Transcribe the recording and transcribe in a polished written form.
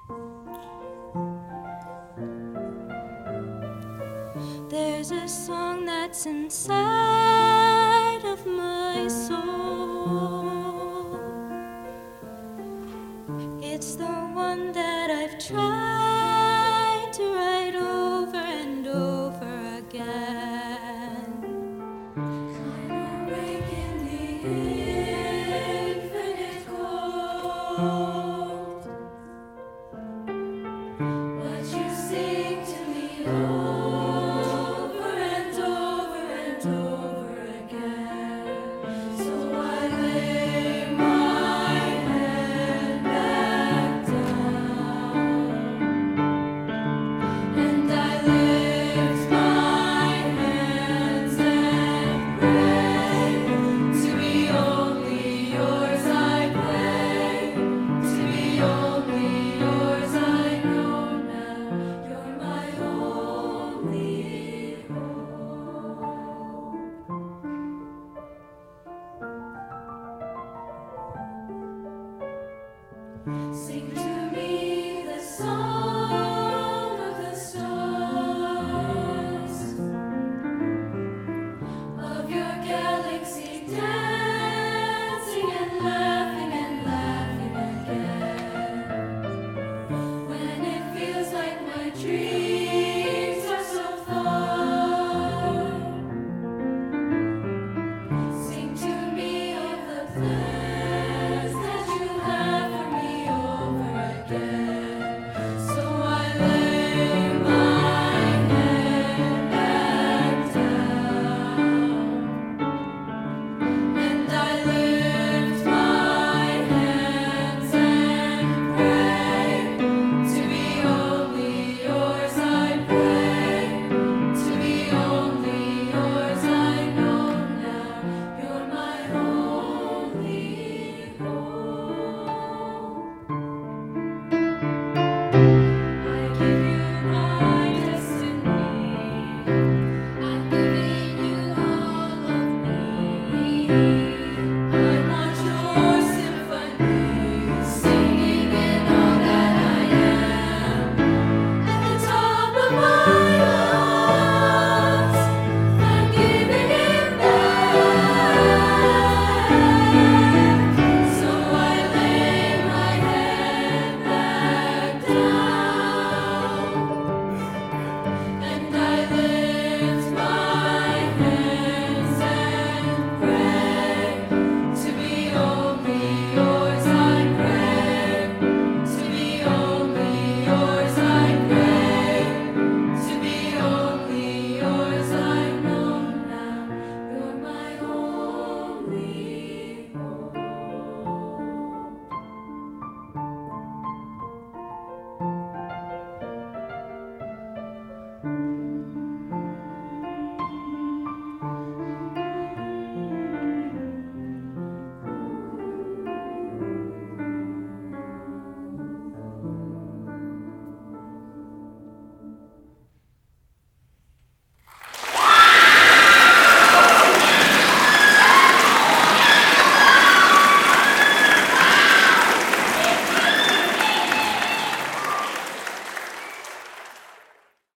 There's a song that's inside of my soul. It's the one that I've tried to write over and over again. Kind of breaking the infinite cold. What you sing to me over and over and over again. So I lay my head back down, and I lift my hands and pray to be only yours. I pray to be only yours. I know now you're my only hope. Sing to me the song